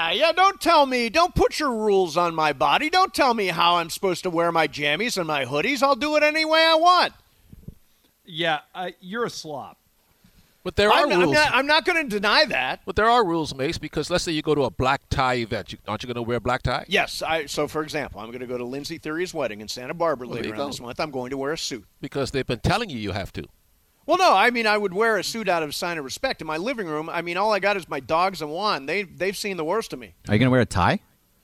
Yeah, don't tell me. Don't put your rules on my body. Don't tell me how I'm supposed to wear my jammies and my hoodies. I'll do it any way I want. Yeah, you're a slob. But there are rules. I'm not going to deny that. But there are rules, Mace, because let's say you go to a black tie event. Aren't you going to wear a black tie? Yes. So, for example, I'm going to go to Lindsay Theory's wedding in Santa Barbara later on this month. I'm going to wear a suit. Because they've been telling you have to. Well, no, I mean, I would wear a suit out of a sign of respect. In my living room, I mean, all I got is my dogs and Juan. They've seen the worst of me. Are you going to wear a tie?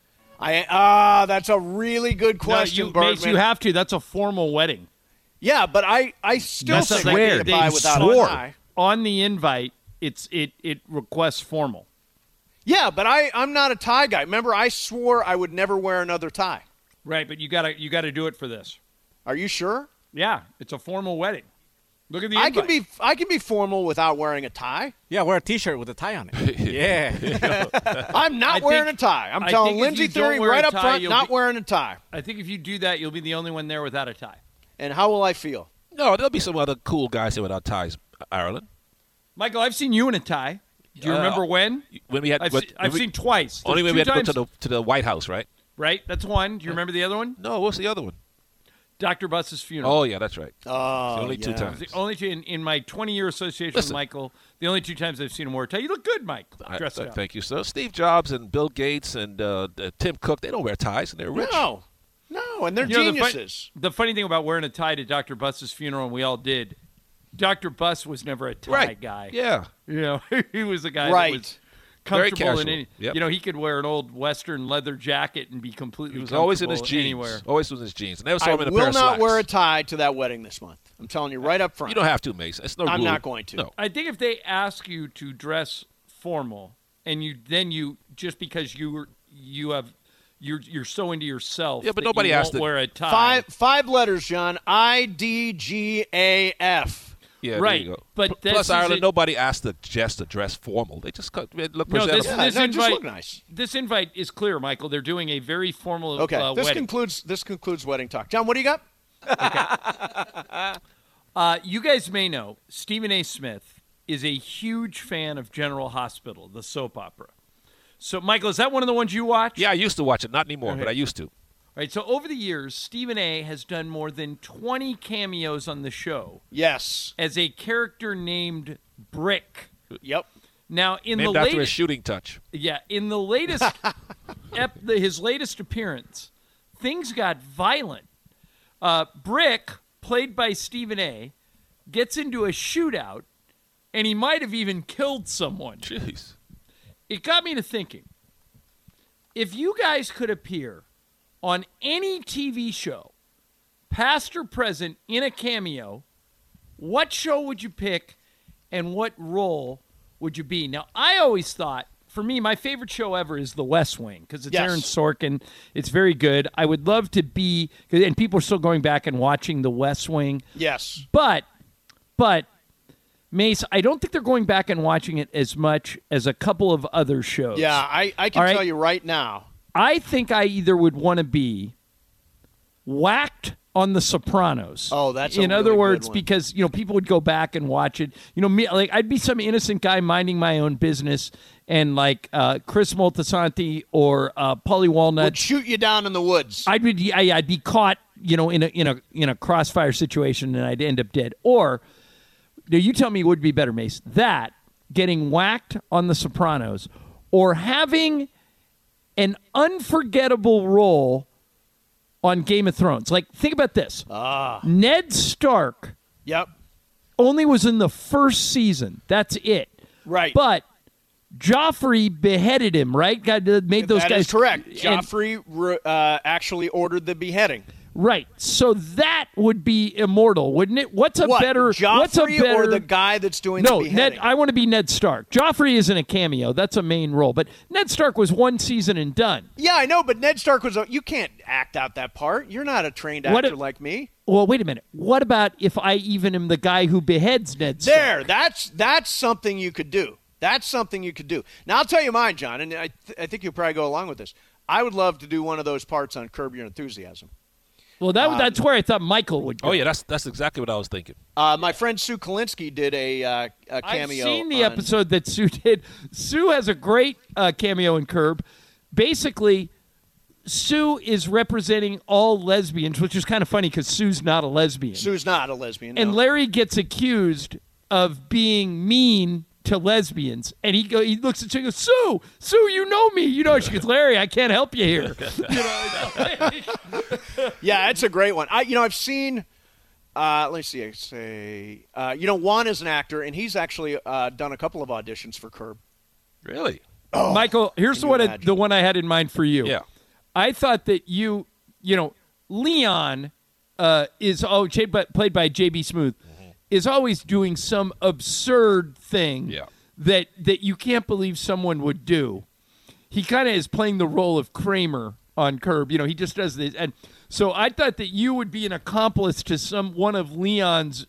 That's a really good question, Bergman. Mace, you have to. That's a formal wedding. Yeah, but I still think I get to buy without a tie. On the invite, it requests formal. Yeah, but I'm not a tie guy. Remember, I swore I would never wear another tie. Right, but you gotta do it for this. Are you sure? Yeah, it's a formal wedding. Look at the invite. I can be formal without wearing a tie. Yeah, wear a T-shirt with a tie on it. Yeah. I'm not wearing a tie. I'm telling Lindsay Theory right up front, not wearing a tie. I think if you do that, you'll be the only one there without a tie. And how will I feel? No, there'll be some other cool guys here without ties, Ireland. Michael, I've seen you in a tie. Do you remember when? When we had, I've seen twice. Only when we had to go to the White House, right? Right, that's one. Do you remember the other one? No, what's the other one? Dr. Buss's funeral. Oh, yeah, that's right. Oh, only 2 times. The only two in my 20-year association with Michael, the only 2 times I've seen him wear a tie. You look good, Mike. Dressed up. Thank you, sir. Steve Jobs and Bill Gates and Tim Cook, they don't wear ties, and they're rich. No, and they're geniuses. The funny thing about wearing a tie to Dr. Buss's funeral, and we all did, Dr. Buss was never a tie guy. Yeah. You know, he was a guy that was comfortable in any. Yep. You know, he could wear an old Western leather jacket and be completely. He was always in his jeans. Anywhere. Always in his jeans. Never saw him in a pair will of slacks. not wear a tie to that wedding this month. I'm telling you right up front. You don't have to, Mace. It's no I'm rule. not going to. No. I think if they ask you to dress formal, and you just because you're so into yourself. Yeah, but that nobody you asked won't wear a tie. Five letters, John. IDGAF. Yeah, right. There you go. But plus, Ireland, nobody asked the guests to dress formal. They just look presentable. This invite, just look nice. This invite is clear, Michael. They're doing a very formal this wedding. concludes wedding talk. John, what do you got? Okay. You guys may know Stephen A. Smith is a huge fan of General Hospital, the soap opera. So, Michael, is that one of the ones you watch? Yeah, I used to watch it. Not anymore, but I used to. All right, so over the years, Stephen A. has done more than 20 cameos on the show. Yes. As a character named Brick. Yep. Now, named after his shooting touch. Yeah, in the latest, his latest appearance, things got violent. Brick, played by Stephen A., gets into a shootout, and he might have even killed someone. Jeez. It got me to thinking, if you guys could appear on any TV show, past or present, in a cameo, what show would you pick and what role would you be? Now, I always thought, for me, my favorite show ever is The West Wing because it's Aaron Sorkin. It's very good. I would love to be, and people are still going back and watching The West Wing. Yes. But, Mace, I don't think they're going back and watching it as much as a couple of other shows. Yeah, I can tell you right now. I think I either would want to be whacked on The Sopranos. Oh, that's in a other really words, good one. because people would go back and watch it. Me, like I'd be some innocent guy minding my own business, and like Chris Moltisanti or Paulie Walnuts would shoot you down in the woods. I'd be caught, in a crossfire situation, and I'd end up dead. Or now you tell me what would be better, Mace? That getting whacked on The Sopranos, or having an unforgettable role on Game of Thrones. Like, think about this. Ned Stark only was in the first season. That's it. Right. But Joffrey beheaded him, right? Made those that guys. Is correct. Joffrey actually ordered the beheading. Right. So that would be immortal, wouldn't it? Joffrey or the guy that's doing the beheading? Ned, I want to be Ned Stark. Joffrey isn't a cameo. That's a main role. But Ned Stark was one season and done. Yeah, I know, but Ned Stark was you can't act out that part. You're not a trained actor like me. Well, wait a minute. What about if I even am the guy who beheads Ned Stark? That's something you could do. That's something you could do. Now, I'll tell you mine, John, and I think you'll probably go along with this. I would love to do one of those parts on Curb Your Enthusiasm. Well, that's where I thought Michael would go. Oh, yeah, that's exactly what I was thinking. My friend Sue Kalinsky did a cameo. I've seen the on- episode that Sue did. Sue has a great cameo in Curb. Basically, Sue is representing all lesbians, which is kind of funny because Sue's not a lesbian. Sue's not a lesbian. And no. Larry gets accused of being mean to lesbians, and he looks at Sue and goes, Sue, you know me. You know, she goes, Larry, I can't help you here. Yeah, it's a great one. I've seen. Let me see. I say, Juan is an actor, and he's actually done a couple of auditions for Curb. Really? Michael, here's Can you the imagine? one I had in mind for you. Yeah. I thought that Leon played by J.B. Smoove, is always doing some absurd thing Yeah. that you can't believe someone would do. He kind of is playing the role of Kramer on Curb. He just does this. And so I thought that you would be an accomplice to one of Leon's,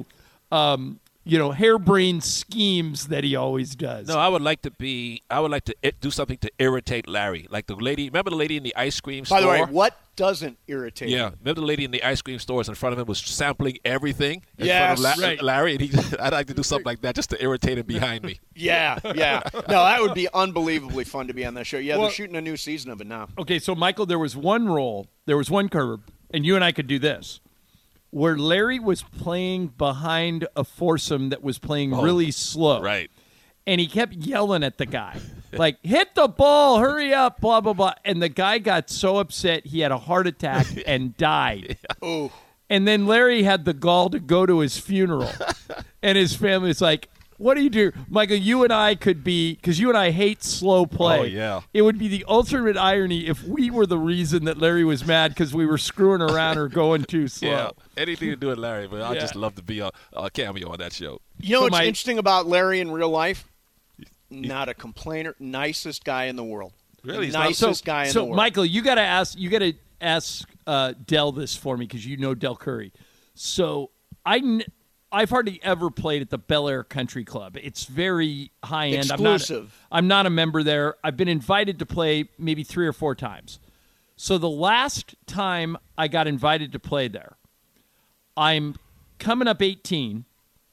harebrained schemes that he always does. No, I would like to do something to irritate Larry. Like the lady, remember the lady in the ice cream store? By the way, what doesn't irritate Yeah, you? remember the lady in the ice cream stores in front of him was sampling everything in Yes, front of right. Larry, and I'd like to do something like that just to irritate him behind me. Yeah. No, that would be unbelievably fun to be on that show. Yeah, Well- they're shooting a new season of it now. Okay, so Michael, there was one Curb, and you and I could do this, where Larry was playing behind a foursome that was playing really slow. Right. And he kept yelling at the guy, like, hit the ball, hurry up, blah, blah, blah. And the guy got so upset he had a heart attack and died. Oh, And then Larry had the gall to go to his funeral. And his family was like, what do you do? Michael, you and I could be, because you and I hate slow play. Oh, yeah. It would be the ultimate irony if we were the reason that Larry was mad because we were screwing around or going too slow. Yeah, anything to do with Larry, but I'd Yeah. just love to be a cameo on that show. you know So what's my- interesting about Larry in real life? Not a complainer, nicest guy in the world. Really? He's The not- nicest guy in the So, world. Michael, you got to ask Del this for me because you know Del Curry. So I've hardly ever played at the Bel Air Country Club. It's very high end. Exclusive. I'm not a member there. I've been invited to play maybe 3 or 4 times. So the last time I got invited to play there, I'm coming up 18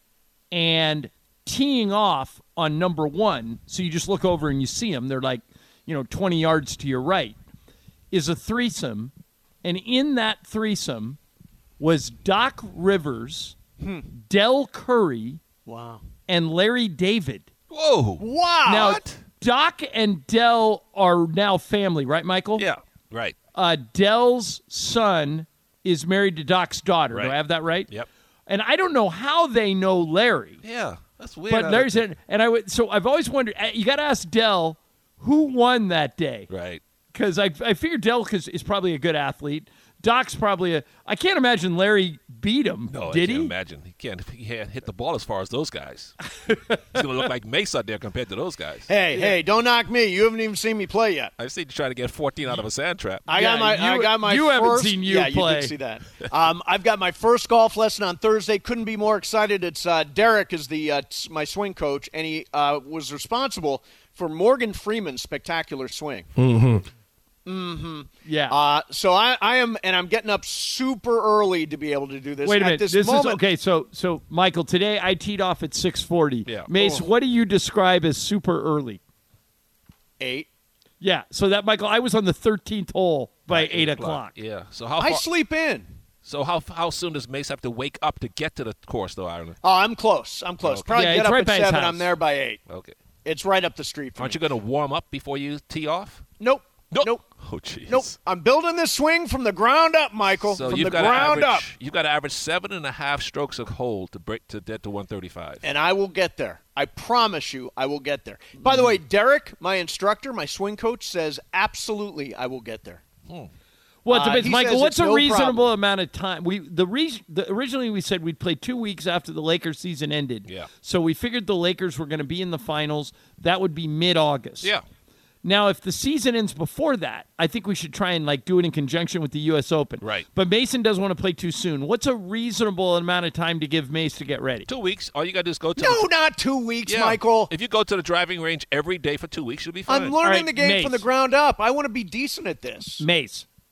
and teeing off on number 1. So you just look over and you see them. They're like, 20 yards to your right, is a threesome. And in that threesome was Doc Rivers, Del Curry, Wow. and Larry David. Whoa. Wow. Now, Doc and Del are now family, right, Michael? Yeah, right. Del's son is married to Doc's daughter. Do Right. I have that right? Yep. And I don't know how they know Larry. Yeah, that's weird. But Larry said, so I've always wondered, you got to ask Del who won that day. Right. Because I figured Del is probably a good athlete. Doc's probably I can't imagine Larry beat him. No, did I can't he? imagine. He can't hit the ball as far as those guys. He's going to look like Mace out there compared to those guys. Hey, don't knock me. You haven't even seen me play yet. I've seen you try to get 14 out of a sand trap. I got my you first, haven't seen you yeah, play. you did see that. I've got my first golf lesson on Thursday. Couldn't be more excited. It's Derek is my swing coach, and he was responsible for Morgan Freeman's spectacular swing. Yeah. So I am, and I'm getting up super early to be able to do this. Wait a minute. At this This moment, is okay. So Michael, today I teed off at 6:40. Yeah. Mace, what do you describe as super early? 8. Yeah. So that Michael, I was on the 13th hole by 8 o'clock. Yeah. So how I far, sleep in. So how soon does Mace have to wake up to get to the course, though, Ireland? Oh, I'm close. Okay. Probably Yeah, get it's up right at by his 7. house. I'm there by 8. Okay. It's right up the street from Aren't me. you going to warm up before you tee off? Nope. Nope. Oh, jeez. Nope. I'm building this swing from the ground up, Michael. So from you've the got ground to up. average. You've got to average 7.5 strokes a hole to get to 135. And I will get there. I promise you, I will get there. By the way, Derek, my instructor, my swing coach, says absolutely I will get there. Well, it depends, he Michael. says What's it's a no reasonable problem. amount of time? Originally we said we'd play 2 weeks after the Lakers season ended. Yeah. So we figured the Lakers were going to be in the finals. That would be mid-August. Yeah. Now, if the season ends before that, I think we should try and do it in conjunction with the U.S. Open. Right. But Mason doesn't want to play too soon. What's a reasonable amount of time to give Mace to get ready? 2 weeks. All you got to do is go to No, the, not 2 weeks, Yeah. Michael. If you go to the driving range every day for 2 weeks, you'll be fine. I'm learning right, the game Mace. from the ground up. I want to be decent at this. Mace,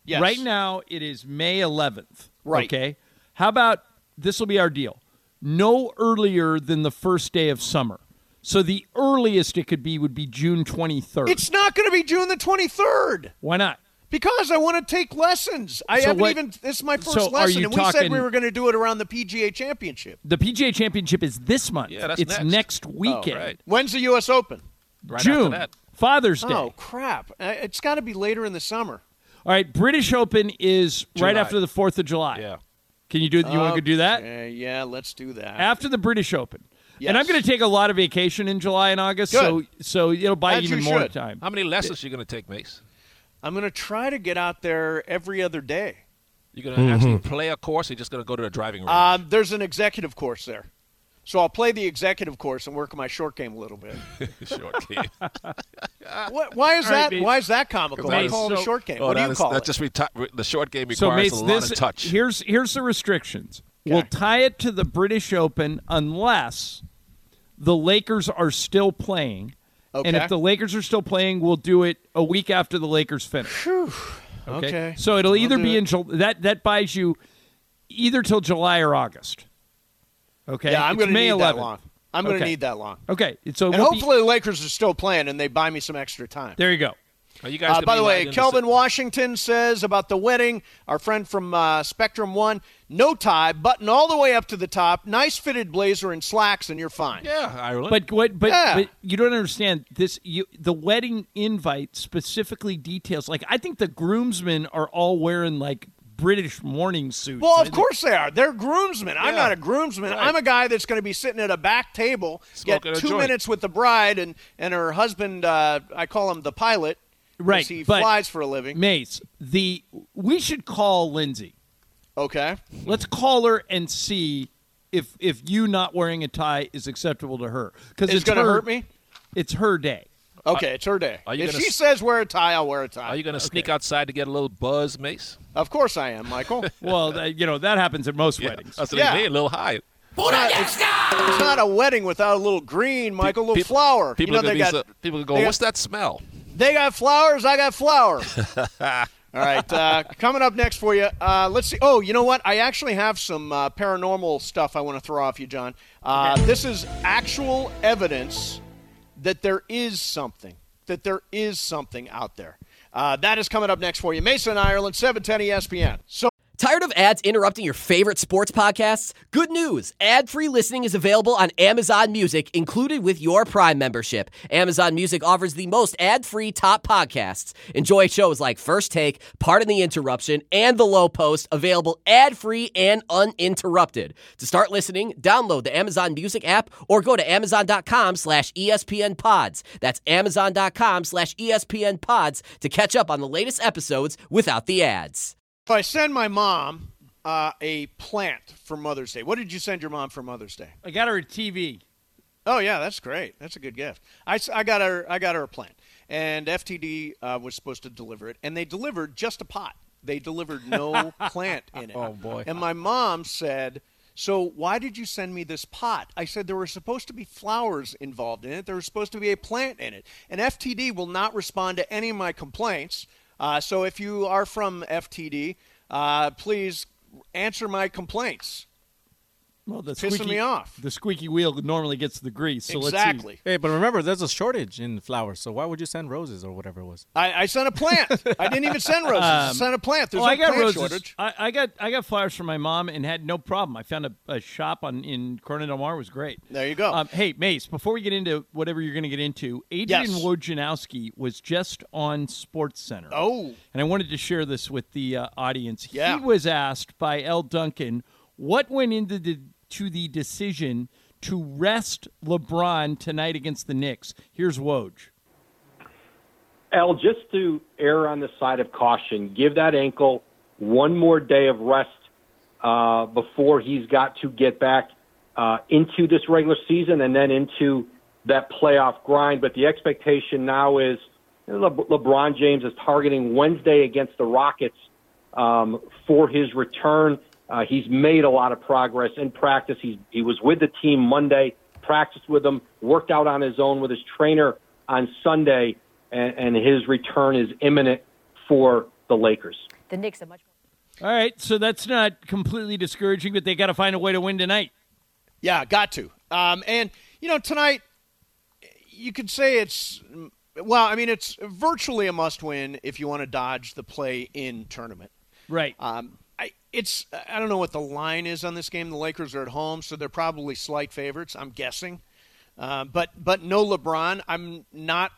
Yes. Right now, it is May 11th. Right. Okay. How about this will be our deal? No earlier than the first day of summer. So the earliest it could be would be June 23rd. It's not going to be June the 23rd. Why not? Because I want to take lessons. This is my first So are lesson, you and we said talking- we were going to do it around the PGA Championship. The PGA Championship is this month. Yeah, that's it's next weekend. Oh, right. When's the U.S. Open? Right June. after that. Father's Day. Oh, crap. It's got to be later in the summer. All right, British Open is right July. after the 4th of July. Yeah. Can you do? You want to do that? Yeah, let's do that. After the British Open. Yes. And I'm going to take a lot of vacation in July and August, Good. so it'll buy As even you more should. time. How many lessons are you going to take, Mace? I'm going to try to get out there every other day. You're going to actually play a course, or you're just going to go to the driving range? There's an executive course there. So I'll play the executive course and work on my short game a little bit. Short game. Why is All right, that? Mace. Why is that comical? I Mace, call it a so- short game. What do you call that it? just the short game So, requires Mace, a lot of touch. here's the restrictions. Okay. We'll tie it to the British Open unless the Lakers are still playing. And Okay. if the Lakers are still playing, we'll do it a week after the Lakers finish. Okay. So it'll either do be it. in July. That buys you either till July or August. Okay. Yeah, I'm It's going to May need 11th. that long. I'm going to Okay. need that long. Okay. So And we'll be- hopefully the Lakers are still playing and they buy me some extra time. there you go. Are you guys gonna By be the way, like in Kelvin Washington says about the wedding, our friend from Spectrum One, no tie, button all the way up to the top, nice fitted blazer and slacks, and you're fine. Yeah, Ireland. But you don't understand this. The wedding invite specifically details. Like I think the groomsmen are all wearing like British morning suits. Well, I of think- course they are. They're groomsmen. I'm Yeah. not a groomsman. Right. I'm a guy that's going to be sitting at a back table, Smoking get a 2 joint. minutes with the bride and her husband. I call him the pilot. 'Cause Right, he but- flies for a living. Mace, we should call Lindsay. Okay. Let's call her and see if you not wearing a tie is acceptable to her. Because It's going to hurt me? It's her day. Okay, it's her day. Are you If gonna she s- says wear a tie, I'll wear a tie. Are you going to sneak outside to get a little buzz, Mace? Of course I am, Michael. Well, that happens at most weddings. That's what Yeah. they mean, a little high. It's not a wedding without a little green, Michael, a little People- flower. People you are know, going to people go, they what's that smell? They got flowers, I got flour. All right, coming up next for you, let's see. Oh, you know what? I actually have some paranormal stuff I want to throw off you, John. This is actual evidence that there is something out there. That is coming up next for you. Mason, Ireland, 710 ESPN. So. Tired of ads interrupting your favorite sports podcasts? Good news. Ad-free listening is available on Amazon Music, included with your Prime membership. Amazon Music offers the most ad-free top podcasts. Enjoy shows like First Take, Pardon the Interruption, and The Low Post, available ad-free and uninterrupted. To start listening, download the Amazon Music app or go to amazon.com/ESPN Pods. That's amazon.com/ESPN Pods to catch up on the latest episodes without the ads. If I send my mom a plant for Mother's Day, what did you send your mom for Mother's Day? I got her a TV. Oh yeah, that's great. That's a good gift. I got her a plant, and FTD was supposed to deliver it, and they delivered just a pot. They delivered no plant in it. Oh, boy. And my mom said, "So why did you send me this pot?" I said there were supposed to be flowers involved in it. There was supposed to be a plant in it, and FTD will not respond to any of my complaints. So if you are from FTD, please answer my complaints. Well, the Pissing me off. The squeaky wheel normally gets the grease. So Exactly. Let's see. Hey, but remember, there's a shortage in flowers, so why would you send roses or whatever it was? I sent a plant. I didn't even send roses. I sent a plant. There's Well, no I got plant roses. shortage. I got flowers from my mom and had no problem. I found a shop in Corona Del Mar was great. There you go. Hey, Mace, before we get into whatever you're going to get into, Adrian Yes. Wojnarowski was just on SportsCenter. Oh. And I wanted to share this with the audience. Yeah. He was asked by L. Duncan what went into the decision to rest LeBron tonight against the Knicks. Here's Woj. Al, just to err on the side of caution, give that ankle one more day of rest before he's got to get back into this regular season and then into that playoff grind. But the expectation now is LeBron James is targeting Wednesday against the Rockets for his return. He's made a lot of progress in practice. He was with the team Monday, practiced with them, worked out on his own with his trainer on Sunday, and his return is imminent for the Lakers. the Knicks a much more. All right, so that's not completely discouraging, but they got to find a way to win tonight. Yeah, got to. And, tonight, you could say it's virtually a must-win if you want to dodge the play-in tournament. Right. I don't know what the line is on this game. The Lakers are at home, so they're probably slight favorites, I'm guessing. But no LeBron. I'm not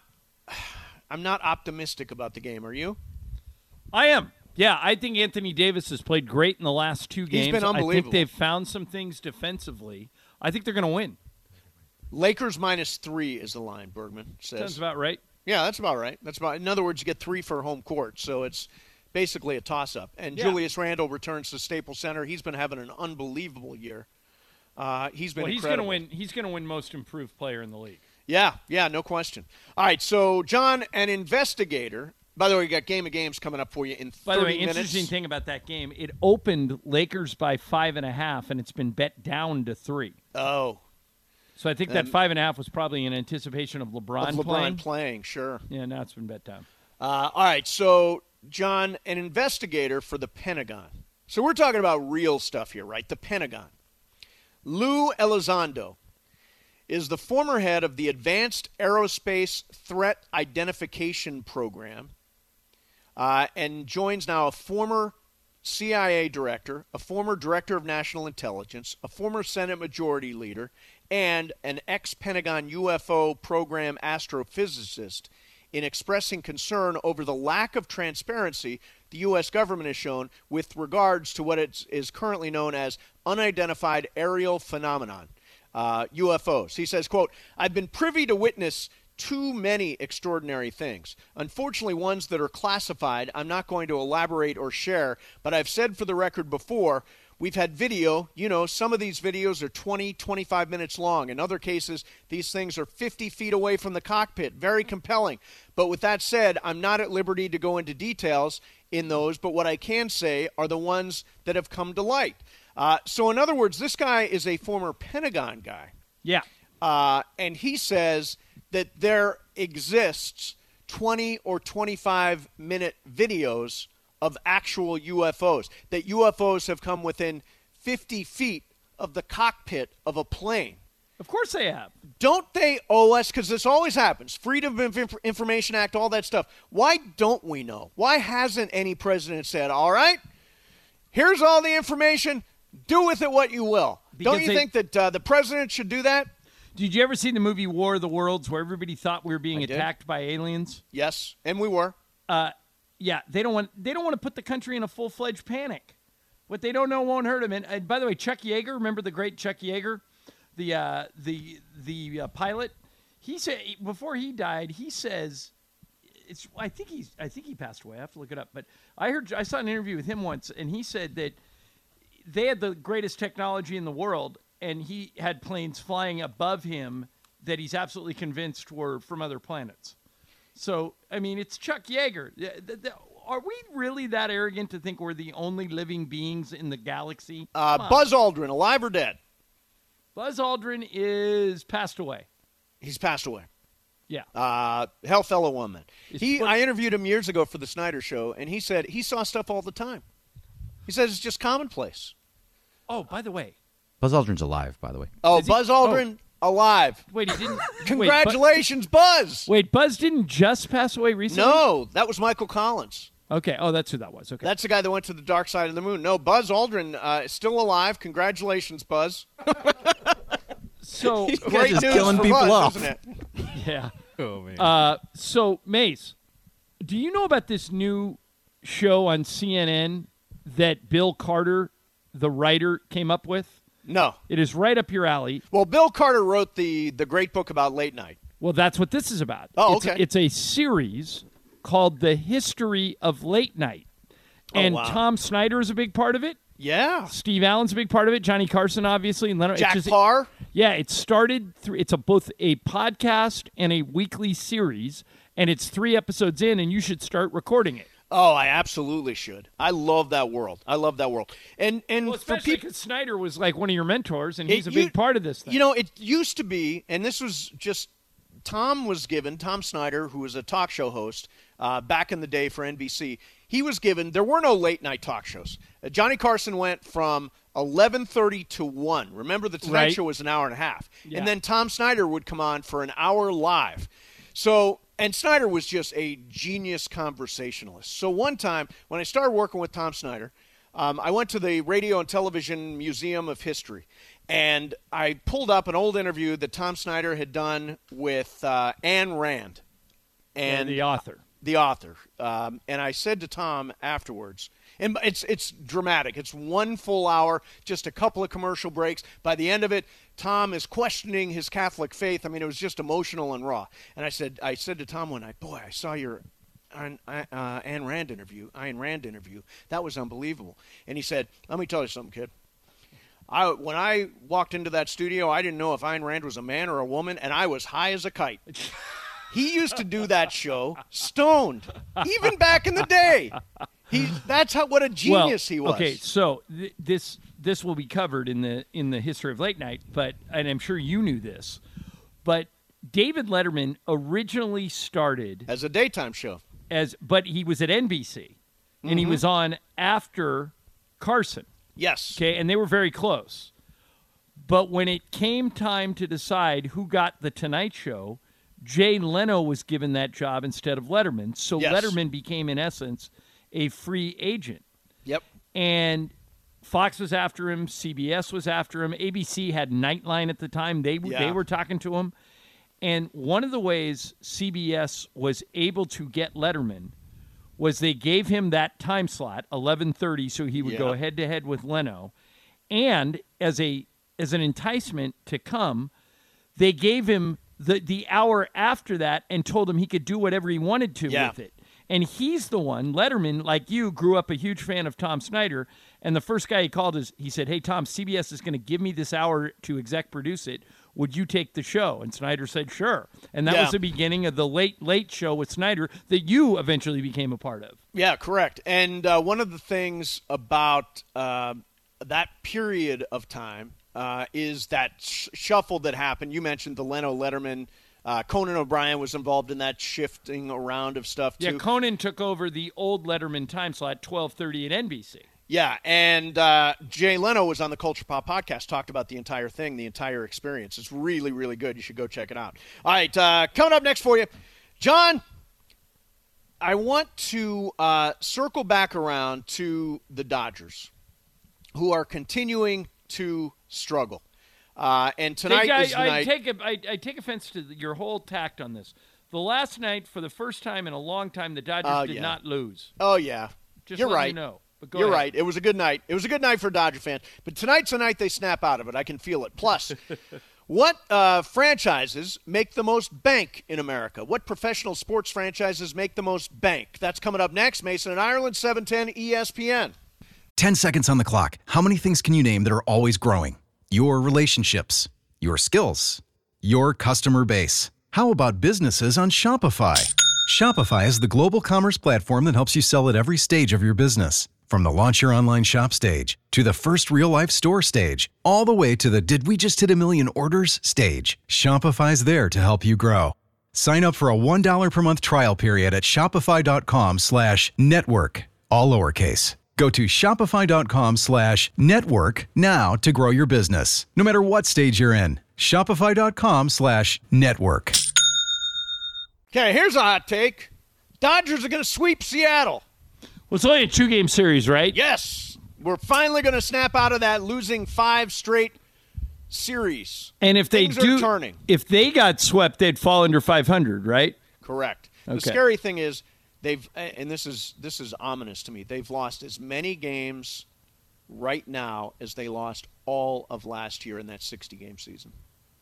optimistic about the game. Are you? I am. Yeah, I think Anthony Davis has played great in the last two games. He's been unbelievable. I think they've found some things defensively. I think they're going to win. Lakers -3 is the line, Bergman says. Sounds about right. Yeah, that's about right. In other words, you get 3 for home court, so it's basically a toss-up. And Yeah. Julius Randle returns to Staples Center. He's been having an unbelievable year. He's been incredible. He's going to win Most Improved Player in the league. Yeah, no question. All right, so, John, an investigator. By the way, we got Game of Games coming up for you in 30 minutes. By the way, interesting thing about that game, it opened Lakers by 5.5, and it's been bet down to 3. Oh. So I think that 5.5 was probably in anticipation of LeBron playing, sure. Yeah, now it's been bet down. All right, so, John, an investigator for the Pentagon. So we're talking about real stuff here, right? The Pentagon. Lou Elizondo is the former head of the Advanced Aerospace Threat Identification Program and joins now a former CIA director, a former director of national intelligence, a former Senate Majority Leader, and an ex-Pentagon UFO program astrophysicist in expressing concern over the lack of transparency the U.S. government has shown with regards to what is currently known as unidentified aerial phenomenon, UFOs. He says, quote, "I've been privy to witness too many extraordinary things. Unfortunately, ones that are classified, I'm not going to elaborate or share, but I've said for the record before, we've had video. Some of these videos are 20, 25 minutes long. In other cases, these things are 50 feet away from the cockpit. Very compelling. But with that said, I'm not at liberty to go into details in those, but what I can say are the ones that have come to light." So in other words, this guy is a former Pentagon guy. Yeah. And he says that there exists 20 or 25-minute videos of actual UFOs, that UFOs have come within 50 feet of the cockpit of a plane. Of course they have. Don't they owe us, because this always happens, Freedom of Information Act, all that stuff. Why don't we know? Why hasn't any president said, all right, here's all the information, do with it what you will? Because don't you think that the president should do that? Did you ever see the movie War of the Worlds where everybody thought we were being I did. attacked by aliens? Yes, and we were. Yeah, they don't want to put the country in a full-fledged panic. What they don't know won't hurt them. And by the way, Chuck Yeager, remember the great Chuck Yeager, the pilot? He said before he died, he says I think he passed away. I have to look it up, but I saw an interview with him once, and he said that they had the greatest technology in the world, and he had planes flying above him that he's absolutely convinced were from other planets. So, I mean, it's Chuck Yeager. Are we really that arrogant to think we're the only living beings in the galaxy? Buzz Aldrin, alive or dead? Buzz Aldrin is passed away. He's passed away. Yeah. Hell fellow woman. I interviewed him years ago for the Snyder Show, and he said he saw stuff all the time. He says it's just commonplace. Oh, by the way. Buzz Aldrin's alive, by the way. Oh, Buzz Aldrin, alive. Wait, he didn't. Congratulations, Buzz. Wait, Buzz didn't just pass away recently? No, that was Michael Collins. Okay. Oh, that's who that was. Okay. That's the guy that went to the dark side of the moon. No, Buzz Aldrin is still alive. Congratulations, Buzz. So great just news killing for people Buzz, off. isn't it? Yeah. Oh, man. So, Mace, do you know about this new show on CNN that Bill Carter, the writer, came up with? No. It is right up your alley. Well, Bill Carter wrote the great book about late night. Well, that's what this is about. Oh, it's, okay. It's a series called The History of Late Night. And wow. Tom Snyder is a big part of it. Yeah. Steve Allen's a big part of it. Johnny Carson, obviously. And Leonard. Jack Parr. Yeah, it started it's both a podcast and a weekly series, and it's 3 episodes in, and you should start recording it. Oh, I absolutely should. I love that world. And Well, for especially people, because Snyder was like one of your mentors, and he's a big part of this thing. You know, it used to be, and this was just Tom Snyder, who was a talk show host back in the day for NBC, he was given, there were no late night talk shows. Johnny Carson went from 11:30 to 1. Remember, the Tonight Show was an hour and a half. Yeah. And then Tom Snyder would come on for an hour live. So, and Snyder was just a genius conversationalist. So one time, when I started working with Tom Snyder, I went to the Radio and Television Museum of History, and I pulled up an old interview that Tom Snyder had done with Ayn Rand. And the author. The author. And I said to Tom afterwards, and it's dramatic. It's 1 full hour, just a couple of commercial breaks. By the end of it, Tom is questioning his Catholic faith. I mean, it was just emotional and raw. And I said to Tom one night, boy, I saw your Ayn Rand interview. That was unbelievable. And he said, let me tell you something, kid. When I walked into that studio, I didn't know if Ayn Rand was a man or a woman, and I was high as a kite. He used to do that show stoned, even back in the day. That's what a genius he was. Okay, so this will be covered in the history of late night, and I'm sure you knew this, but David Letterman originally started as a daytime show, but he was at NBC, and he was on after Carson. Yes. Okay, and they were very close. But when it came time to decide who got the Tonight Show, Jay Leno was given that job instead of Letterman. So Letterman became, in essence, a free agent. Yep. And Fox was after him. CBS was after him. ABC had Nightline at the time. They were talking to him. And one of the ways CBS was able to get Letterman was they gave him that time slot, 11:30, so he would go head-to-head with Leno. And as an enticement to come, they gave him the hour after that and told him he could do whatever he wanted to with it. And he's the one, Letterman, like you, grew up a huge fan of Tom Snyder, and the first guy he called he said, hey, Tom, CBS is going to give me this hour to exec produce it. Would you take the show? And Snyder said, sure. And that was the beginning of the late show with Snyder that you eventually became a part of. Yeah, correct. And one of the things about that period of time is that shuffle that happened. You mentioned the Leno-Letterman. Conan O'Brien was involved in that shifting around of stuff, too. Yeah, Conan took over the old Letterman time slot, 12:30 at NBC. Yeah, and Jay Leno was on the Culture Pop podcast, talked about the entire thing, the entire experience. It's really, really good. You should go check it out. All right, coming up next for you, John, I want to circle back around to the Dodgers, who are continuing to struggle. And tonight is the night. I take offense to your whole tact on this. The last night, for the first time in a long time, the Dodgers did not lose. Oh, yeah. Just You're let right. you know. But You're ahead. right. It was a good night. It was a good night for a Dodger fan. But tonight's the night they snap out of it. I can feel it. Plus, what franchises make the most bank in America? What professional sports franchises make the most bank? That's coming up next. Mason and Ireland, 710 ESPN. 10 seconds on the clock. How many things can you name that are always growing? Your relationships, your skills, your customer base. How about businesses on Shopify? Shopify is the global commerce platform that helps you sell at every stage of your business. From the launch your online shop stage, to the first real-life store stage, all the way to the did we just hit a million orders stage. Shopify's there to help you grow. Sign up for a $1 per month trial period at shopify.com/network, all lowercase. Go to shopify.com/network now to grow your business, no matter what stage you're in. Shopify.com/network. Okay, here's a hot take. Dodgers are going to sweep Seattle. Well, it's only a 2-game series, right? Yes. We're finally going to snap out of that losing 5 straight series. And if Things are turning. If they got swept, they'd fall under 500, right? Correct. Okay. The scary thing is and this is ominous to me, they've lost as many games right now as they lost all of last year in that 60-game season.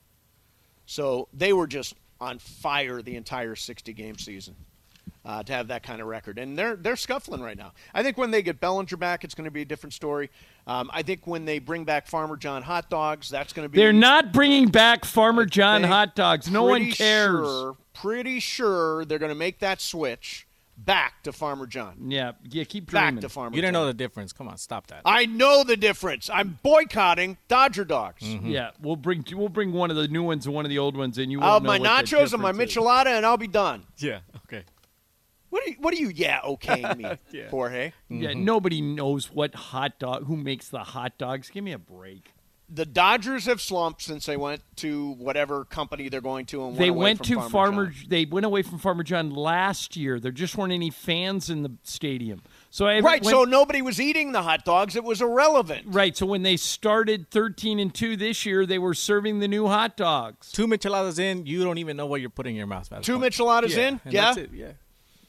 So they were just on fire the entire 60-game season. To have that kind of record. And they're scuffling right now. I think when they get Bellinger back, it's going to be a different story. I think when they bring back Farmer John hot dogs, that's going to be... They're not bringing back Farmer John hot dogs. No one cares. Pretty sure they're going to make that switch. back to Farmer John. Yeah, keep Back dreaming. to Farmer You didn't John. know the difference. Come on, stop that. I know the difference. I'm boycotting Dodger dogs. Yeah, we'll bring one of the new ones and one of the old ones, and you I'll won't have know my what the nachos and my difference is. michelada, and I'll be done. Yeah. Okay. What do you okaying me, Jorge? Yeah, nobody knows who makes the hot dogs. Give me a break. The Dodgers have slumped since they went to whatever company they're going to, and They away went from to Farmer. John. They went away from Farmer John last year. There just weren't any fans in the stadium. So So nobody was eating the hot dogs. It was irrelevant. Right. So when they started 13-2 this year, they were serving the new hot dogs. 2 micheladas in, you don't even know what you're putting in your mouth. At 2 that point. micheladas in? and Yeah. That's it. Yeah.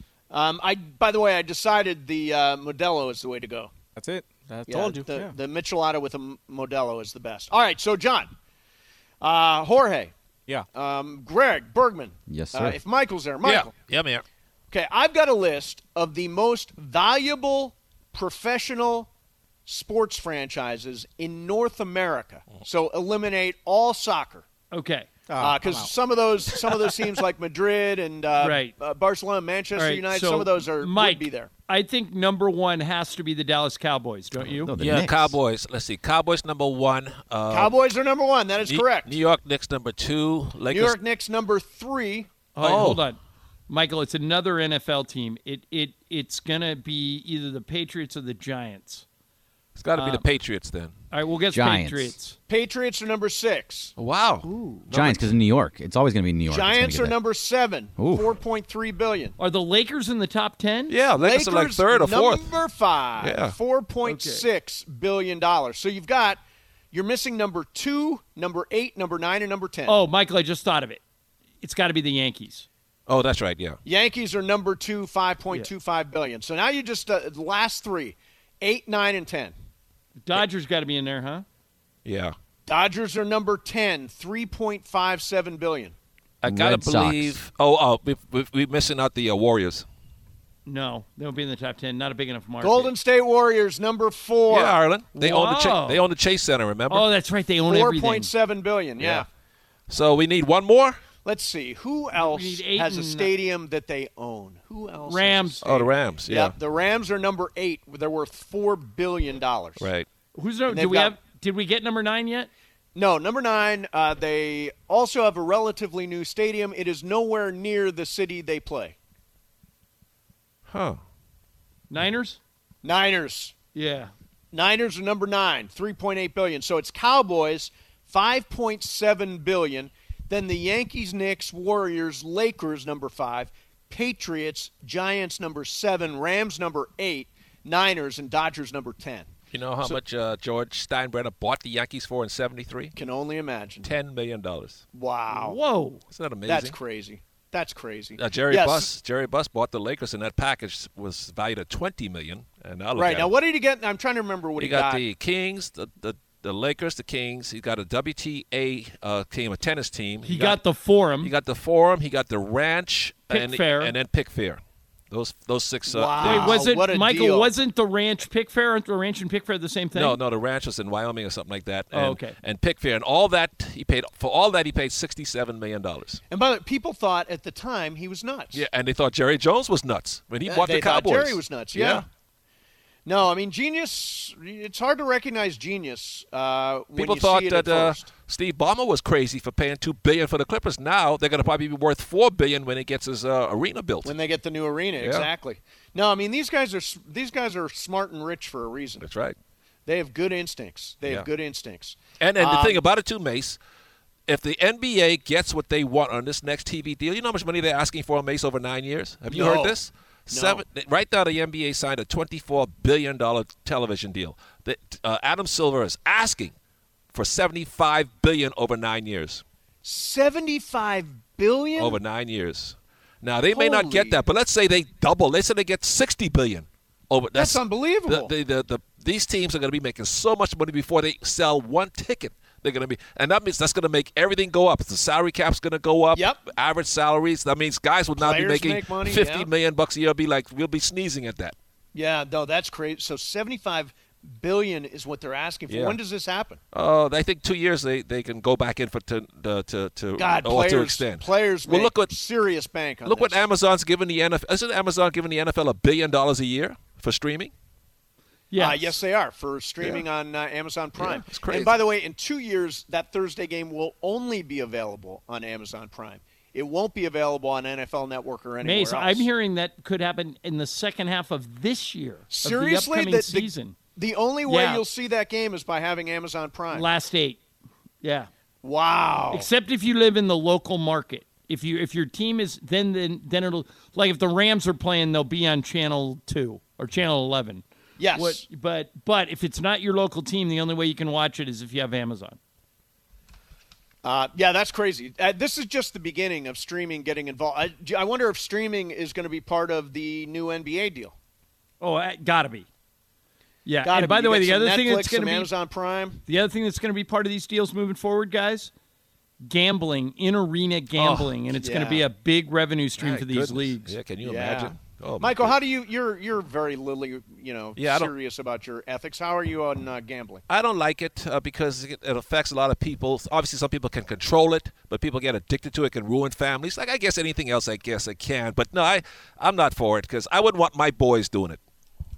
By the way, I decided the Modelo is the way to go. That's it. I Yeah, told you. The michelada with a Modelo is the best. All right, so John, Jorge, Yeah. Greg, Bergman. Yes, sir. If Michael's there, Michael. Yeah, man. Okay, I've got a list of the most valuable professional sports franchises in North America. So eliminate all soccer. Okay. Because some of those teams like Madrid and Right. Barcelona, Manchester All right, United, so some of those Mike, would be there. I think number one has to be the Dallas Cowboys, don't you? No, the Yeah, Knicks. Cowboys. Let's see. Cowboys number 1. Cowboys are number one. That is correct. New York Knicks number 2. Lakers. New York Knicks number 3. Hold on. Michael, it's another NFL team. It's going to be either the Patriots or the Giants. It's got to be the Patriots then. All right, we'll guess Giants. Patriots. Patriots are number 6. Wow. Giants, because in New York. It's always going to be New York. Giants are number 7. Ooh. $4.3 billion. Are the Lakers in the top 10? Yeah, Lakers are like 3rd or 4th. Number 5. Yeah. $4.6 billion. So you're missing number 2, number 8, number 9, and number 10. Oh, Michael, I just thought of it. It's got to be the Yankees. Oh, that's right, yeah. Yankees are number 2, $5.25 billion. So now you just the last 3, 8, 9, and 10. Dodgers got to be in there, huh? Yeah. Dodgers are number 10, $3.57 billion. I got to Red Sox. believe. We're missing out the Warriors. No, they'll be in the top 10. Not a big enough market. Golden State Warriors, number 4. Yeah, Ireland. They own Wow. they own the Chase Center, remember? Oh, that's right. They own everything. $4.7 billion, yeah. So we need one more? Let's see. Who else need 8 has a and- stadium that they own? Who else? Rams. Oh, the Rams, yeah. Yep, the Rams are number 8. They're worth $4 billion. Right. Who's And do we they've have? Did we get number 9 yet? No, number 9, they also have a relatively new stadium. It is nowhere near the city they play. Huh. Niners? Niners. Yeah. Niners are number 9, $3.8 billion. So it's Cowboys, $5.7 billion. Then the Yankees, Knicks, Warriors, Lakers, number 5. Patriots, Giants, number 7. Rams, number 8. Niners, and Dodgers, number 10. You know how much George Steinbrenner bought the Yankees for in 73? Can only imagine. $10 million. Wow. Whoa. Isn't that amazing? That's crazy. That's crazy. Jerry Yes. Buss bought the Lakers, and that package was valued at $20 million. And now look Right. at Now, it. what did he get? I'm trying to remember what He he got the Kings, the Lakers, the Kings. He got a WTA team, a tennis team. He got the Forum. He got the Forum. He got the Ranch, Pick Fair. and then Pick Fair. Those 6. Wow. Wait, was it what a Michael? deal. Wasn't the Ranch Pick Fair, the Ranch and Pick Fair the same thing? No, the Ranch was in Wyoming or something like that. And, okay. And Pick Fair, and all that he paid $67 million. And by the way, people thought at the time he was nuts. Yeah, and they thought Jerry Jones was nuts when he bought they the Cowboys. thought Jerry was nuts. Yeah. No, I mean genius. It's hard to recognize genius. When People you thought see it at that first. Steve Ballmer was crazy for paying $2 billion for the Clippers. Now they're going to probably be worth $4 billion when he gets his arena built. When they get the new arena, exactly. No, I mean these guys are smart and rich for a reason. That's right. They have good instincts. They Yeah. have good instincts. And the thing about it too, Mace, if the NBA gets what they want on this next TV deal, you know how much money they're asking for, Mace, over 9 years? Have you No. heard this? No. Right now, the NBA signed a $24 billion television deal. Adam Silver is asking for $75 billion over 9 years. $75 billion Over 9 years. Now they may not get Holy. that, but let's say they double. Let's say they get $60 billion. That's unbelievable. These teams are going to be making so much money before they sell one ticket. They're going to be, and that means that's going to make everything go up. The salary cap's going to go up. Yep. Average salaries. That means guys will now be Players making make money, $50 yeah. million a year. We'll be sneezing at that. Yeah, no, that's crazy. So $75 billion is what they're asking for. Yeah. When does this happen? I think 2 years they can go back in to extend. Players Well, make look what serious bank on look what this. Amazon's giving the NFL. Isn't Amazon giving the NFL $1 billion a year for streaming? Yeah. Yes, they are for streaming on Amazon Prime. Yeah, it's crazy. And by the way, in 2 years, that Thursday game will only be available on Amazon Prime. It won't be available on NFL Network or anywhere Mace, else. I'm hearing that could happen in the second half of this year. Seriously, of the upcoming season. The only way Yeah. you'll see that game is by having Amazon Prime. Last 8. Yeah. Wow. Except if you live in the local market. If your team is then it'll, like if the Rams are playing, they'll be on channel 2 or channel 11. Yes. But if it's not your local team, the only way you can watch it is if you have Amazon. Yeah, that's crazy. This is just the beginning of streaming getting involved. I wonder if streaming is going to be part of the new NBA deal. Oh, gotta be. Yeah. Gotta and by be. the way, You the get other some thing Netflix, that's going to some be Amazon Prime. The other thing that's going to be part of these deals moving forward, guys, gambling, in-arena gambling, and it's going to be a big revenue stream for these goodness. leagues. Yeah, can you Yeah. imagine? Oh, Michael, my how do you're very literally, serious about your ethics. How are you on gambling? I don't like it because it affects a lot of people. Obviously, some people can control it, but people get addicted to it. Can ruin families. Like I guess anything else, I guess it can. But no, I'm not for it because I wouldn't want my boys doing it.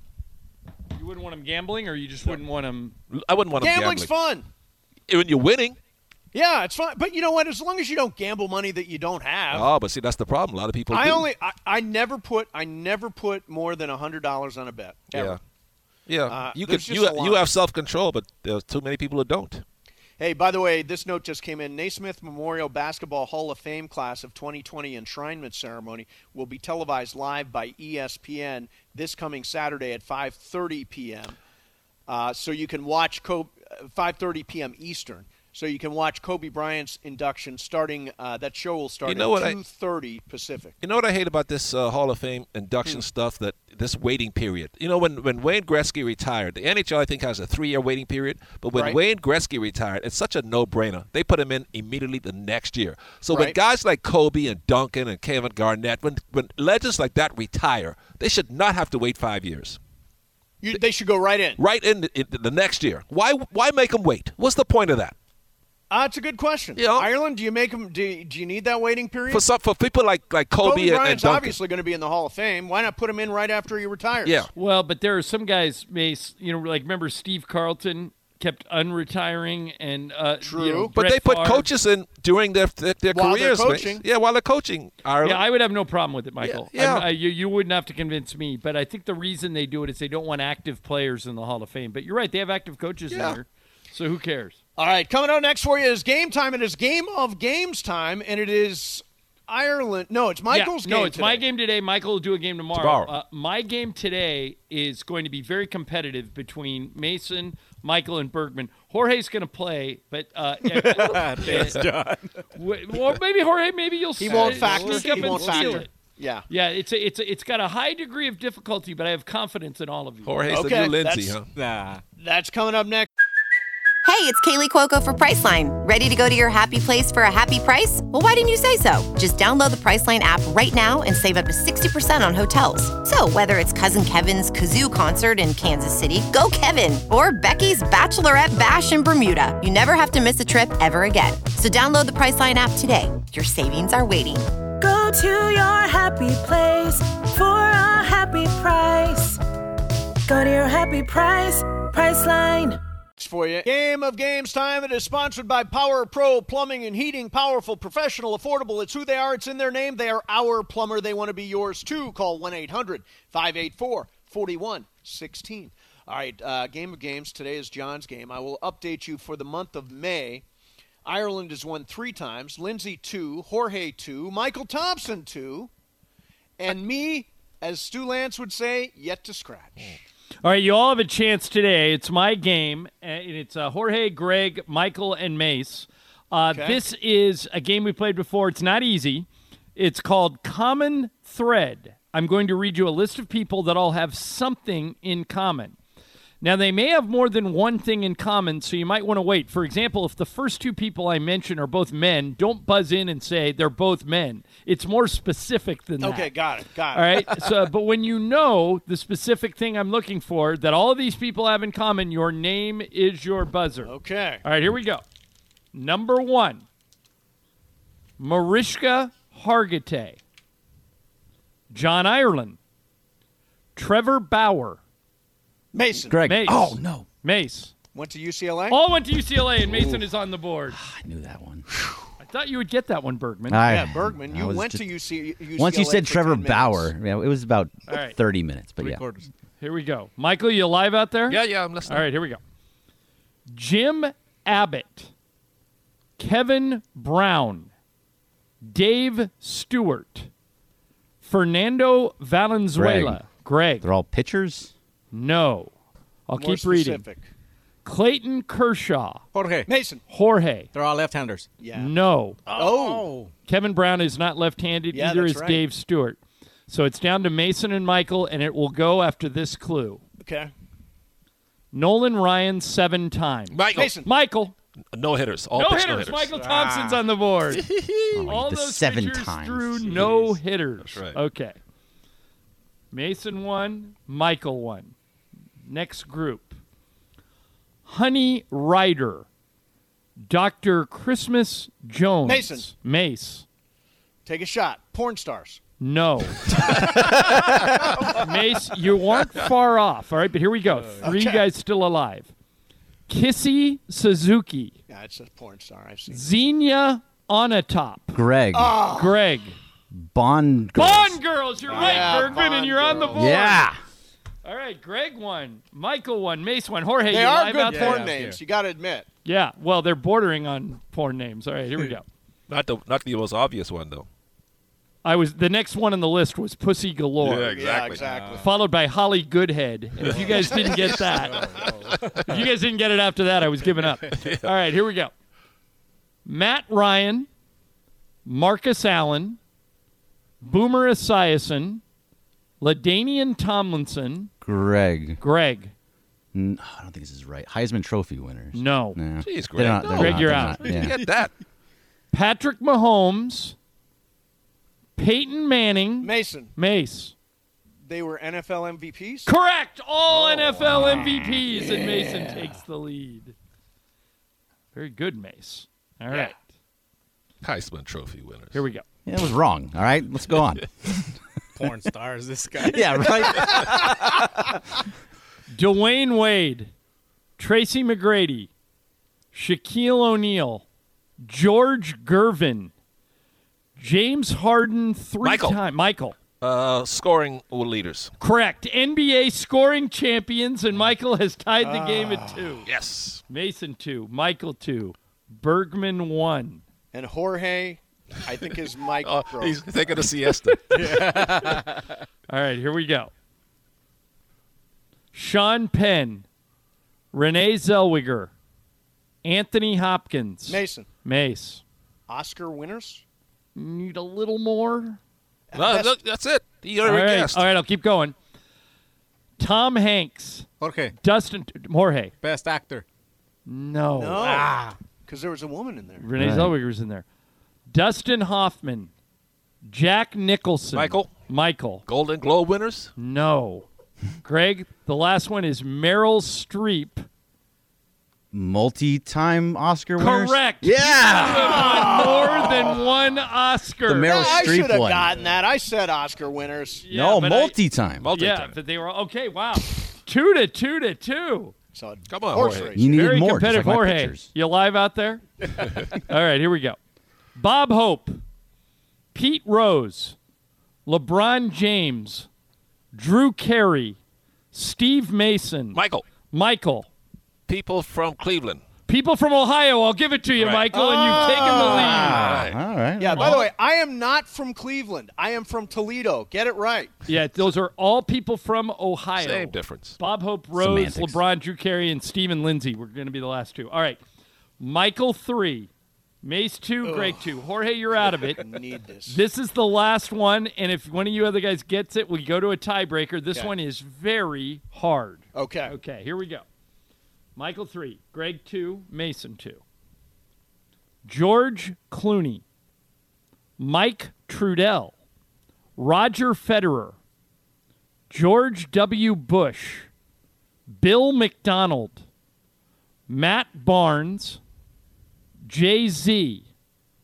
You wouldn't want them gambling, or you just wouldn't want them? I wouldn't want them gambling. Gambling's fun. When you're winning. Yeah, it's fun. But you know what? As long as you don't gamble money that you don't have. Oh, but see, that's the problem. A lot of people do. I never put more than $100 on a bet. Ever. Yeah. You there's could just a you lot. have self-control, but there's too many people who don't. Hey, by the way, this note just came in. Naismith Memorial Basketball Hall of Fame class of 2020 enshrinement ceremony will be televised live by ESPN this coming Saturday at 5:30 p.m. So you can watch 5:30 p.m. Eastern. So you can watch Kobe Bryant's induction starting. That show will start at 2:30 Pacific. You know what I hate about this Hall of Fame induction stuff? That this waiting period. You know, when Wayne Gretzky retired, the NHL I think has a 3-year waiting period. But when Wayne Gretzky retired, it's such a no-brainer. They put him in immediately the next year. So when guys like Kobe and Duncan and Kevin Garnett, when legends like that retire, they should not have to wait 5 years. They should go right in. Right in the next year. Why make them wait? What's the point of that? It's a good question. You know, Ireland, do you make them? Do you need that waiting period? For people like Kobe and Bryant's Duncan. obviously going to be in the Hall of Fame. Why not put him in right after he retires? Yeah. Well, but there are some guys, Mace. Like remember Steve Carlton kept unretiring, and True. But Brett they put Favre. coaches in during their While careers. they're coaching. Yeah, while they're coaching. Ireland. Yeah, I would have no problem with it, Michael. Yeah. You wouldn't have to convince me, but I think the reason they do it is they don't want active players in the Hall of Fame. But you're right; they have active coaches in there, so who cares? All right, coming up next for you is game time. It is Game of Games time, and it is Ireland. No, it's Michael's game. No, it's today. my game today. Michael will do a game tomorrow. My game today is going to be very competitive between Mason, Michael, and Bergman. Jorge's going to play, but Thanks, John. well, maybe Jorge, maybe you'll He won't factor. sneak up He and won't steal factor. it. Yeah. Yeah, it's got a high degree of difficulty, but I have confidence in all of you. Jorge's the Okay, new Lindsay, that's- huh? Nah. That's coming up next. Hey, it's Kaylee Cuoco for Priceline. Ready to go to your happy place for a happy price? Well, why didn't you say so? Just download the Priceline app right now and save up to 60% on hotels. So whether it's Cousin Kevin's Kazoo Concert in Kansas City, go Kevin, or Becky's Bachelorette Bash in Bermuda, you never have to miss a trip ever again. So download the Priceline app today. Your savings are waiting. Go to your happy place for a happy price. Go to your happy price, Priceline. For you. Game of Games time. It is sponsored by Power Pro Plumbing and Heating. Powerful, professional, affordable. It's who they are. It's in their name. They are our plumber. They want to be yours too. Call 1-800-584-4116. All right, Game of Games. Today is John's game. I will update you for the month of May. Ireland has won 3 times. Lindsay 2, Jorge 2, Michael Thompson 2, and me, as Stu Lance would say, yet to scratch. All right, you all have a chance today. It's my game, and it's Jorge, Greg, Michael, and Mace. This is a game we played before. It's not easy. It's called Common Thread. I'm going to read you a list of people that all have something in common. Now, they may have more than one thing in common, so you might want to wait. For example, if the first two people I mention are both men, don't buzz in and say they're both men. It's more specific than that. Okay, got it. All right? But when you know the specific thing I'm looking for that all of these people have in common, your name is your buzzer. Okay. All right, here we go. Number 1, Mariska Hargitay. John Ireland. Trevor Bauer. Mason. Greg. Mace. Oh, no. Mace. Went to UCLA? All went to UCLA, and Mason is on the board. I knew that one. I thought you would get that one, Bergman. Yeah, Bergman. You went to UCLA. Once you said for Trevor 10 minutes. Bauer, yeah, it was about All right. 30 minutes, but yeah. Here we go. Michael, you live out there? Yeah, I'm listening. All right, here we go. Jim Abbott. Kevin Brown. Dave Stewart. Fernando Valenzuela. Greg. They're all pitchers? No. I'll More keep reading. specific. Clayton Kershaw. Jorge. Mason. Jorge. They're all left-handers. Yeah. No. Oh. Kevin Brown is not left-handed. Yeah, Either that's is right. Dave Stewart. So it's down to Mason and Michael, and it will go after this clue. Okay. Nolan Ryan 7 times. Michael. Mason. Michael. No hitters. All No pitch hitters. no hitters. Michael Thompson's on the board. All the those 7 pitchers times. drew no hitters. That's right. Okay. Mason 1, Michael 1. Next group. Honey Ryder. Dr. Christmas Jones. Mason. Mace. Take a shot. Porn stars. No. Mace, you weren't far off. All right, but here we go. 3 Okay. guys still alive. Kissy Suzuki. Yeah, it's a porn star. I've seen. Xenia Onatop. Greg. Greg. Bond Girls. Bond Girls. You're right, Yeah, Bergman, and Bond you're on the Girls. board. Yeah. All right, Greg won. Michael won. Mace won. Jorge, They you are live good out there? porn names. You got to admit. Yeah, well, they're bordering on porn names. All right, here we go. Not the most obvious one though. The next one on the list was Pussy Galore. Yeah, exactly. Followed by Holly Goodhead. And if you guys didn't get that, if you guys didn't get it after that, I was giving up. All right, here we go. Matt Ryan, Marcus Allen, Boomer Esiason, LaDainian Tomlinson, Greg. Greg. I don't think this is right. Heisman Trophy winners. No. Nah. Jeez, They're Greg. not- No. they're Greg, not- you're they're out. not, You yeah. get that. Patrick Mahomes, Peyton Manning, Mason. Mace. They were NFL MVPs. Correct. All NFL MVPs, and Mason takes the lead. Very good, Mace. All right. Heisman Trophy winners. Here we go. Yeah, it was wrong. All right, let's go on. Porn stars, this guy. Yeah, right? Dwayne Wade, Tracy McGrady, Shaquille O'Neal, George Gervin, James Harden Michael. Scoring leaders. Correct. NBA scoring champions, and Michael has tied the game at 2. Yes. Mason 2, Michael 2, Bergman 1. And Jorge, I think, is Mike. He's taking a siesta. All right, here we go. Sean Penn, Renee Zellweger, Anthony Hopkins. Mason. Mace. Oscar winners? Need a little more? No, look, that's it. You already guessed. All right, I'll keep going. Tom Hanks. Jorge. Jorge. Best actor. No. No. Because there was a woman in there. Renee Zellweger's in there. Dustin Hoffman. Jack Nicholson. Michael. Golden Globe winners? No. Greg, the last one is Meryl Streep. Multi-time Oscar winners? Correct. Yeah. More than one Oscar. The Meryl I Streep should have one. gotten that. I said Oscar winners. Yeah, No, but multi-time. Yeah, but they were okay. Wow, 2-2. So come on, horse Jorge. race. You needed Very more, just competitive, like my Jorge. pictures. You live out there? All right, here we go. Bob Hope, Pete Rose, LeBron James, Drew Carey, Steve Mason. Michael. People from Cleveland. People from Ohio. I'll give it to you, Right. Michael, and you've taken the lead. All right. Yeah, by the way, I am not from Cleveland. I am from Toledo. Get it right. Yeah, those are all people from Ohio. Same difference. Bob Hope, Rose, Semantics. LeBron, Drew Carey, and Stephen Lindsay were going to be the last 2. All right. Michael 3, Mace 2, Greg 2. Jorge, you're out of it. Need this. This is the last one, and if one of you other guys gets it, we go to a tiebreaker. This one is very hard. Okay. Okay, here we go. Michael 3, Greg 2, Mason 2. George Clooney, Mike Trudell, Roger Federer, George W. Bush, Bill McDonald, Matt Barnes, Jay-Z.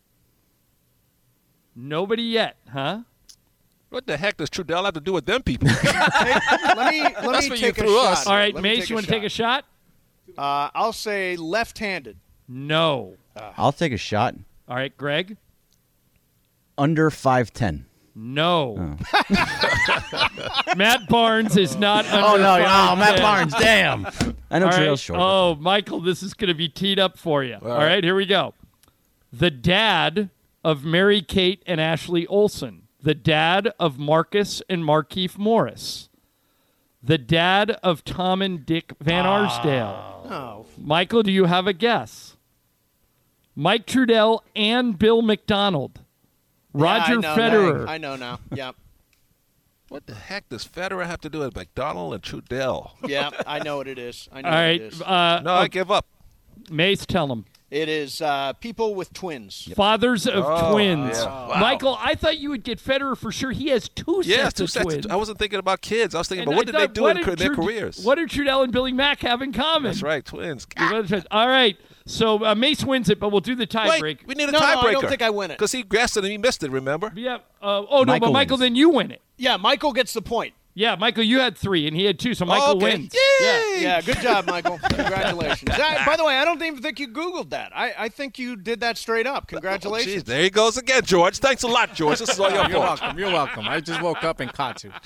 Nobody yet, huh? What the heck does Trudell have to do with them people? Let me take a shot. All right, Mace, you want to take a shot? I'll say left-handed. No. I'll take a shot. All right, Greg? Under 5'10". No. Matt Barnes is not under Oh, no. 5'10". Matt Barnes. Damn. I know All Trudell's right. short. Oh, Michael, this is going to be teed up for you. All right, here we go. The dad of Mary-Kate and Ashley Olsen. The dad of Marcus and Markeith Morris. The dad of Tom and Dick Van Arsdale. Oh. Michael, do you have a guess? Mike Trudell and Bill McDonald. Roger Federer. I know now. Yeah. What the heck does Federer have to do with McDonald and Trudell? Yeah, I know what it is. I know All what right. it is. I give up. Mace, tell him. It is people with twins. Fathers of twins. Yeah. Wow. Michael, I thought you would get Federer for sure. He has two sets of twins. I wasn't thinking about kids. I was thinking And about what I did they thought, do in their careers? What do Trudell and Billy Mack have in common? That's right, twins. All right. So Mace wins it, but we'll do the tiebreak. Wait, we need a No, tiebreaker. I don't think I win it. Because he guessed it and he missed it, remember? Yeah. But Michael, wins. then you win it. Yeah, Michael gets the point. Yeah, Michael, you had 3, and he had 2, so Michael okay. wins. Yay! Yeah, good job, Michael. Congratulations. By the way, I don't even think you Googled that. I think you did that straight up. Congratulations. Geez, there he goes again, George. Thanks a lot, George. This is all your You're fault. welcome. You're welcome. I just woke up and caught you.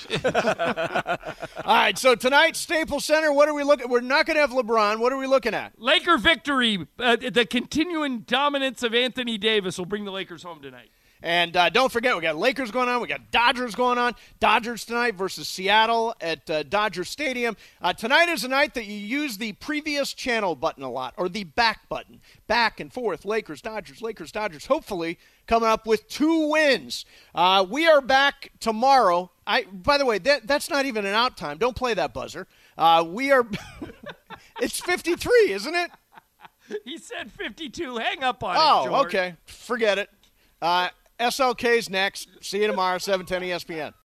All right, so tonight, Staples Center, what are we looking at? We're not going to have LeBron. What are we looking at? Laker victory. The continuing dominance of Anthony Davis will bring the Lakers home tonight. And don't forget, we got Lakers going on. We got Dodgers going on. Dodgers tonight versus Seattle at Dodger Stadium. Tonight is a night that you use the previous channel button a lot, or the back button. Back and forth, Lakers, Dodgers, Lakers, Dodgers. Hopefully coming up with 2 wins. We are back tomorrow. By the way, that's not even an out time. Don't play that buzzer. We are – it's 53, isn't it? He said 52. Hang up on it, Oh, George. okay. Forget it. SLK's next. See you tomorrow, 710 ESPN.